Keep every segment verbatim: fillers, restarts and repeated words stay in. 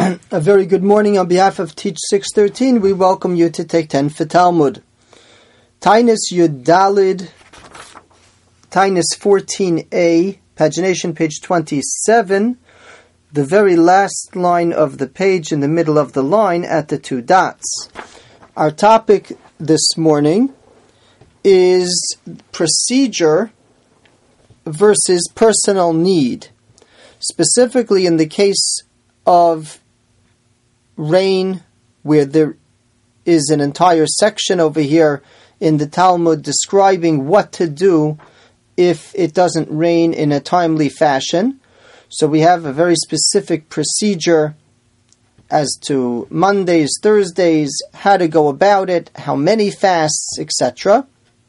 A very good morning on behalf of Teach six thirteen. We welcome you to take ten for Talmud. Tainus Yud Dalid, Tainus fourteen A, pagination page twenty-seven, the very last line of the page in the middle of the line at the two dots. Our topic this morning is procedure versus personal need. Specifically in the case of rain, where there is an entire section over here in the Talmud describing what to do if it doesn't rain in a timely fashion. So we have a very specific procedure as to Mondays, Thursdays, how to go about it, how many fasts, et cetera.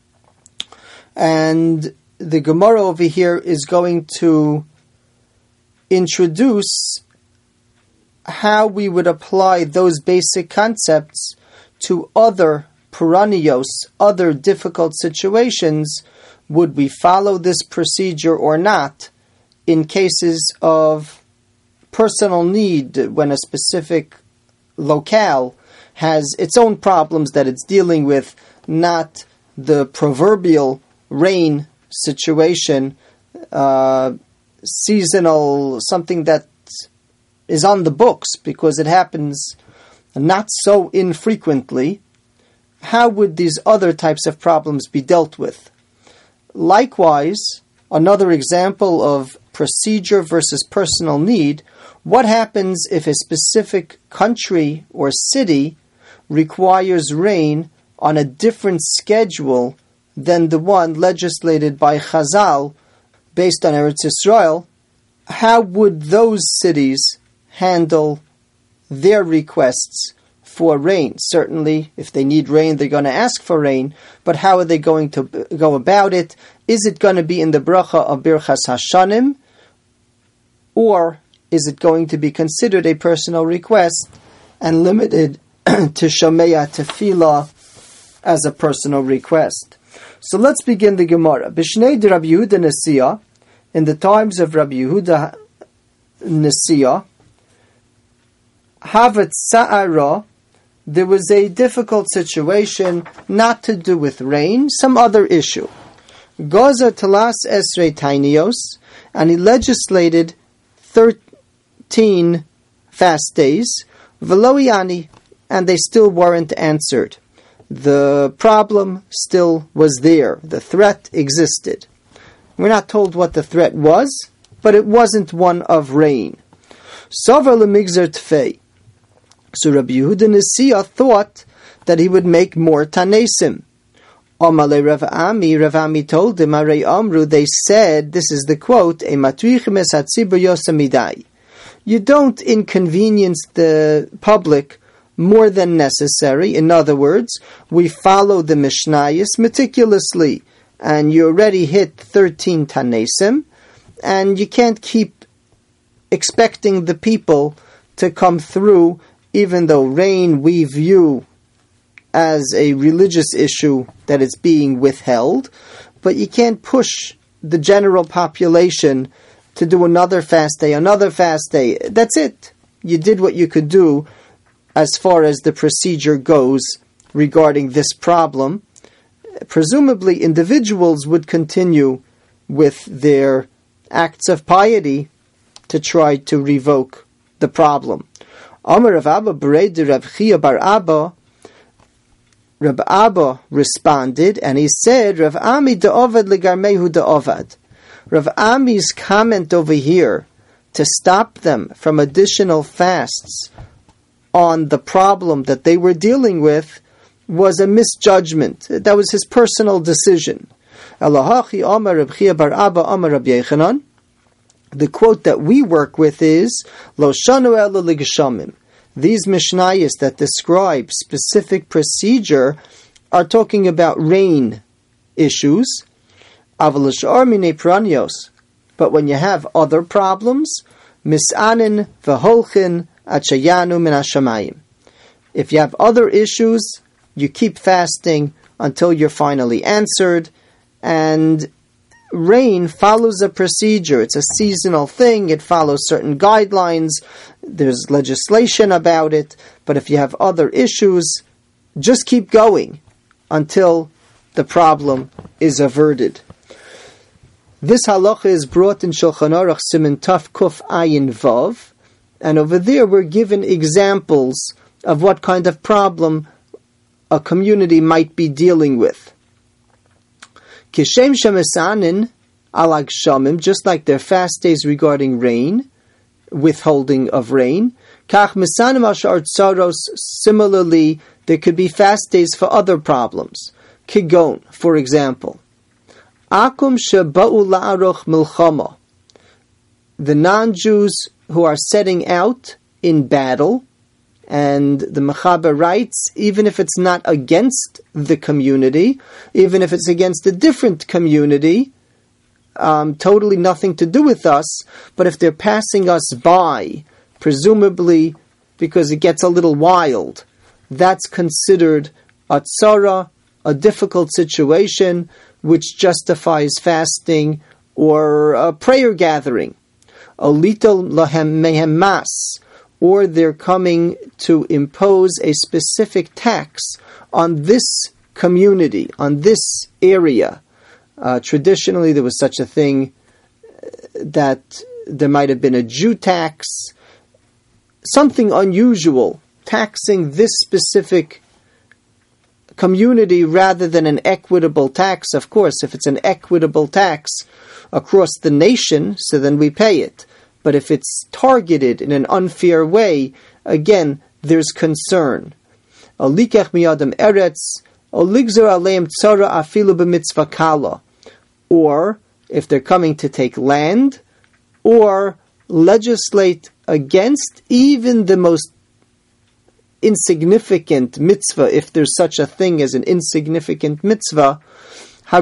And the Gemara over here is going to introduce how we would apply those basic concepts to other perennios, other difficult situations. Would we follow this procedure or not in cases of personal need, when a specific locale has its own problems that it's dealing with, not the proverbial rain situation, uh, seasonal, something that is on the books because it happens not so infrequently. How would these other types of problems be dealt with? Likewise, another example of procedure versus personal need: what happens if a specific country or city requires rain on a different schedule than the one legislated by Chazal based on Eretz Yisrael? How would those cities handle their requests for rain? Certainly, if they need rain, they're going to ask for rain, but how are they going to go about it? Is it going to be in the bracha of Birchas Hashanim, or is it going to be considered a personal request and limited to Shomeya Tefillah as a personal request? So let's begin the Gemara. Bishnei de Rabbi Yehuda Nesiah, in the times of Rabbi Yehuda Nesiah, Havet Sa'ara, there was a difficult situation, not to do with rain, some other issue. Gaza Talas Esrei Tainios, and he legislated thirteen fast days, Veloiani, and they still weren't answered. The problem still was there. The threat existed. We're not told what the threat was, but it wasn't one of rain. Sover lemigzer tfei. So Rabbi Yehuda Nesiah thought that he would make more tanesim. Omale Rav Ami, Rav Ami told him, Arei Amru, they said, this is the quote, E matruichem es hatzibur yosamidai. You don't inconvenience the public more than necessary. In other words, we follow the Mishnayos meticulously, and you already hit thirteen tanesim, and you can't keep expecting the people to come through, even though rain we view as a religious issue that it's being withheld, but you can't push the general population to do another fast day, another fast day. That's it. You did what you could do as far as the procedure goes regarding this problem. Presumably, individuals would continue with their acts of piety to try to revoke the problem. Amar Rav Abba Berei Rav Chia bar Abba, Rav Abba responded, and he said, Rav Ami da'ovad legarmehu da'ovad. Rav Ami's comment over here to stop them from additional fasts on the problem that they were dealing with was a misjudgment. That was his personal decision. Elahachi Amar Rav Chia bar Abba Amar Rabbi Yechanan. The quote that we work with is, Lo shanu ela ligeshamim. These Mishnayos that describe specific procedure are talking about rain issues. Aval l'shar minei peranios. But when you have other problems, misanin v'holchin achayanu min hashamayim. If you have other issues, you keep fasting until you're finally answered, and rain follows a procedure. It's a seasonal thing. It follows certain guidelines. there's legislation about it, but if you have other issues, just keep going until the problem is averted. This halacha is brought in Shulchan Aruch Siman Taf Kuf Ayin Vav, and over there we're given examples of what kind of problem a community might be dealing with. Kishem shemesanin alag shamim, just like their fast days regarding rain, withholding of rain. Kach mesanim ashar tzaros, similarly, there could be fast days for other problems. Kigon, for example. Akum sheba'u la'aroch milchama. The non-Jews who are setting out in battle, and the Mechaber writes, even if it's not against the community, even if it's against a different community, um, totally nothing to do with us, but if they're passing us by, presumably because it gets a little wild, that's considered a tzara, a difficult situation, which justifies fasting or a prayer gathering. Olito lahem mehem mas, or they're coming to impose a specific tax on this community, on this area. Uh, traditionally, there was such a thing that there might have been a Jew tax, something unusual, taxing this specific community rather than an equitable tax. Of course, if it's an equitable tax across the nation, so then we pay it. But if it's targeted in an unfair way, again, there's concern. Or if they're coming to take land, or legislate against even the most insignificant mitzvah, if there's such a thing as an insignificant mitzvah, they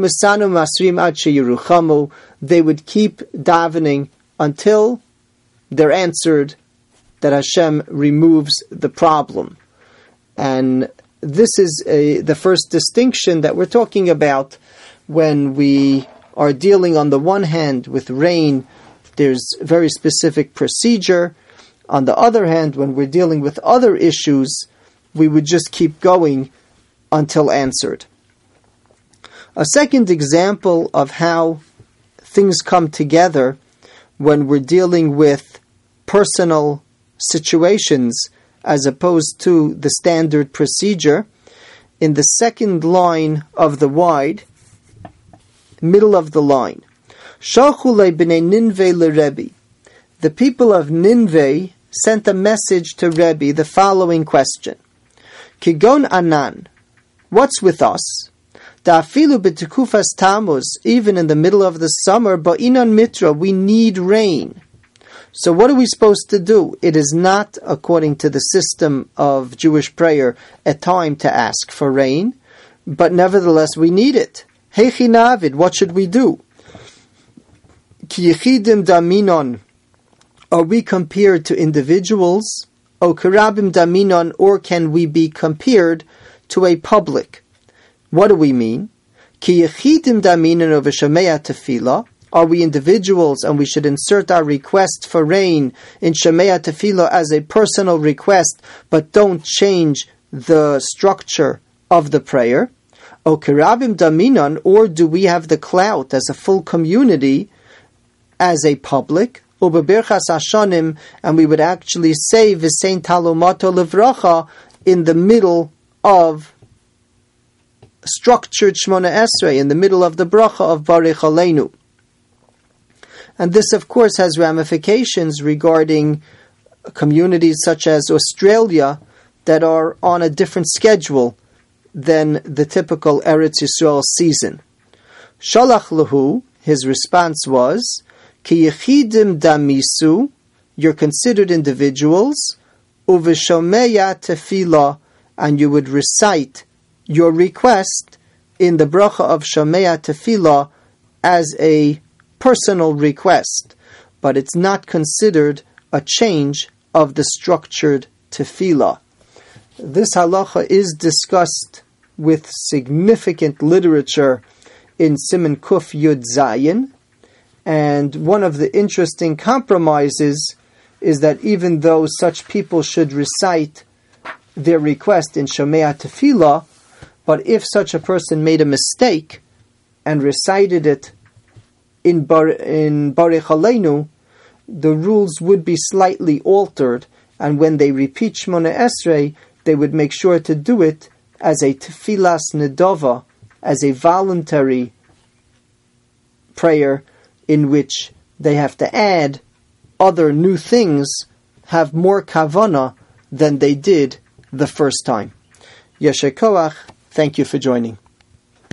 would keep davening until they're answered that Hashem removes the problem. And this is a, the first distinction that we're talking about when we are dealing on the one hand with rain. There's very specific procedure. On the other hand, when we're dealing with other issues, we would just keep going until answered. A second example of how things come together when we're dealing with personal situations as opposed to the standard procedure, in the second line of the wide, middle of the line. Shachule b'nei Ninveh leRebbe. The people of Ninveh sent a message to Rebbe, the following question. Kigon anan, what's with us? Da'afilu b'tekufas Tammuz, even in the middle of the summer, ba'inan mitra, we need rain. So what are we supposed to do? It is not, according to the system of Jewish prayer, a time to ask for rain, but nevertheless we need it. Heichi navid, what should we do? Ki yechidim daminon, are we compared to individuals? O karabim daminon, or can we be compared to a public? What do we mean? Ki yechidim daminon of Shemaya tefillah. Are we individuals and we should insert our request for rain in Shemaya tefillah as a personal request, but don't change the structure of the prayer? O karabim daminon, or do we have the clout as a full community, as a public? Ubeberchas hashanim, and we would actually say v'sein talumato levracha in the middle of structured Shmona Esrei, in the middle of the bracha of Barech Aleinu. And this, of course, has ramifications regarding communities such as Australia that are on a different schedule than the typical Eretz Yisrael season. Shalach lahu, his response was, Ki yechidim damisu, you're considered individuals, uveshomeya tefillah, and you would recite your request in the bracha of Shomeya Tefillah as a personal request, but it's not considered a change of the structured Tefillah. This halacha is discussed with significant literature in Siman Kuf Yud Zayin, and one of the interesting compromises is that even though such people should recite their request in Shomea Tefillah, but if such a person made a mistake and recited it in Bar- in Barech Aleinu, the rules would be slightly altered, and when they repeat Shmona Esrei, they would make sure to do it as a Tefillas Nedova, as a voluntary prayer in which they have to add other new things, have more kavana than they did the first time. Yesher Koach, thank you for joining.